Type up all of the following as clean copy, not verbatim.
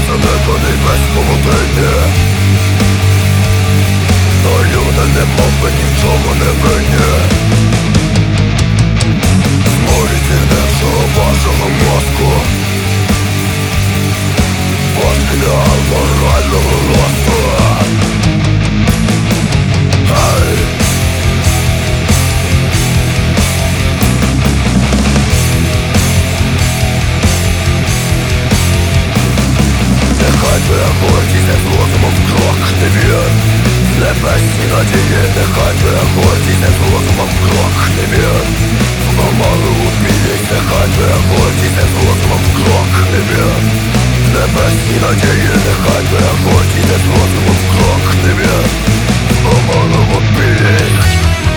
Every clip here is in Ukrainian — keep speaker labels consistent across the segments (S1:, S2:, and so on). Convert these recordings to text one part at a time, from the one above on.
S1: занепаний без полотення, то люди немовби ні в чому не винні. Зморіть іншого вашого мозку, ваш ідеал морального росту. Нехай твоя гордість з розумом в крок не вір. Небесні надії, нехай твоя гордість з розумом в крок не вір. Помалу умілість, нехай твоя гордість з розумом в крок не вір. Небесні надії, нехай твоя гордість з розумом в крок не вір. Помалу умілість.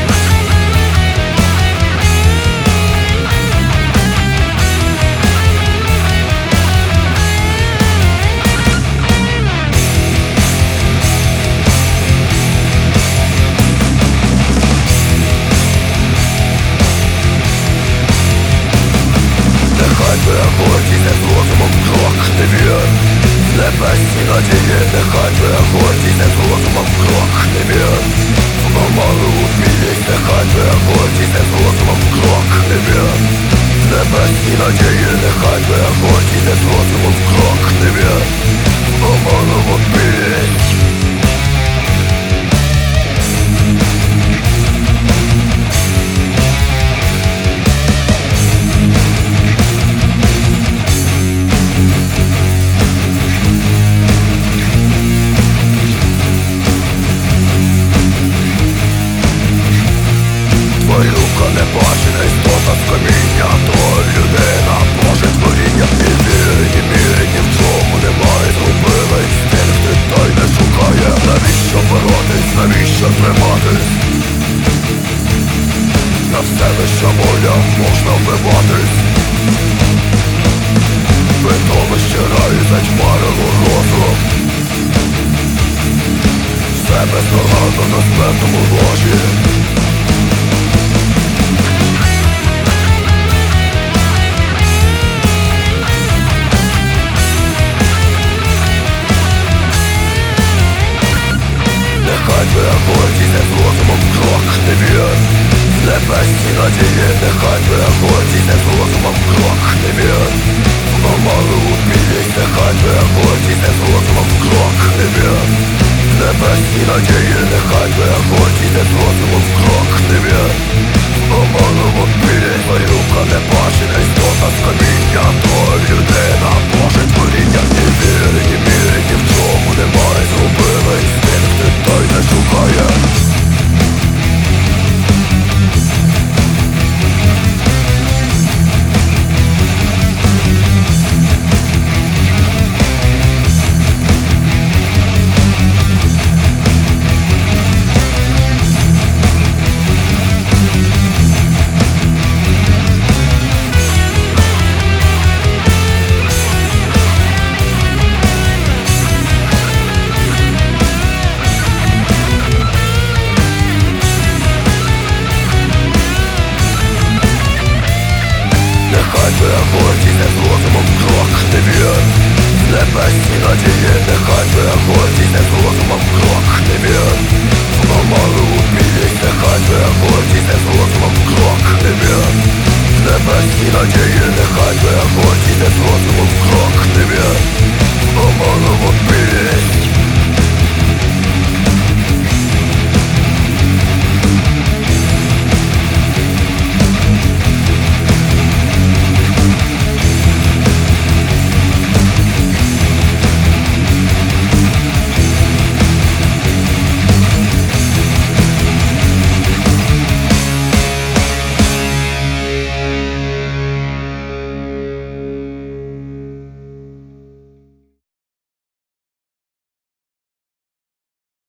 S1: Нехай твоя гордість з розумом в крок не вір. Небесні надії, нехай твоя гордість з розумом в крок не вір. Помалу умілість, нехай твоя гордість з розумом в крок не вір. Небесні надії, нехай твоя гордість з розумом в крок не вір. Помалу умілість. Тварюка небачена істота з каміння, твоя людина, Боже творіння. І віри, ні міри, ні в чому немає. Згубила інстинкти, та й не шукає. Навіщо боротись, навіщо триматись? На все лише воля можна вбиватись. Видовище раю затьмарило розум. Все бездоганно на смертному ложі. Нехай твоя гордість з розумом в крок не вір. Небесні надії, нехай твоя гордість з розумом в крок не вір. Помалу умілість, нехай твоя гордість з розумом в крок не вір. Небесні надії, нехай твоя гордість з розумом в крок не вір. Помалу умілість, тварюка небачена істота з каміння, твоя людина, Боже творіння. Ні віри, ні міри, ні в чому немає. Згубила інстинкти, та й не шукає. Нехай твоя гордість з розумом в крок не вір. Небесні надії, нехай твоя гордість з розумом в крок не вір. Помалу умілість, нехай твоя гордість з розумом в крок не вір. Небесні надії, нехай твоя гордість з розумом в крок